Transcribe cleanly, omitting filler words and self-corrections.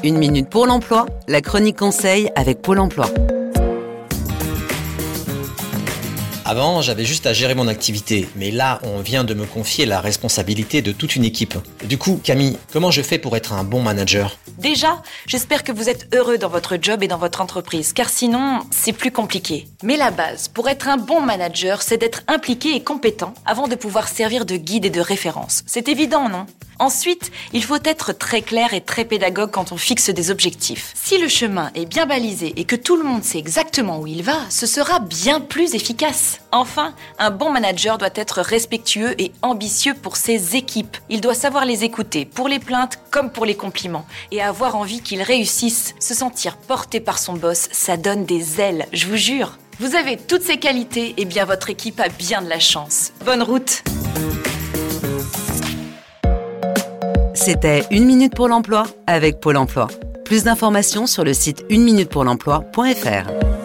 Une minute pour l'emploi, la chronique conseil avec Pôle emploi. Avant, j'avais juste à gérer mon activité, mais là, on vient de me confier la responsabilité de toute une équipe. Du coup, Camille, comment je fais pour être un bon manager ? Déjà, j'espère que vous êtes heureux dans votre job et dans votre entreprise, car sinon, c'est plus compliqué. Mais la base, pour être un bon manager, c'est d'être impliqué et compétent avant de pouvoir servir de guide et de référence. C'est évident, non ? Ensuite, il faut être très clair et très pédagogue quand on fixe des objectifs. Si le chemin est bien balisé et que tout le monde sait exactement où il va, ce sera bien plus efficace. Enfin, un bon manager doit être respectueux et ambitieux pour ses équipes. Il doit savoir les écouter, pour les plaintes comme pour les compliments, et avoir envie qu'ils réussissent. Se sentir porté par son boss, ça donne des ailes, je vous jure. Vous avez toutes ces qualités, et bien votre équipe a bien de la chance. Bonne route! C'était Une minute pour l'emploi avec Pôle emploi. Plus d'informations sur le site uneminutepourlemploi.fr.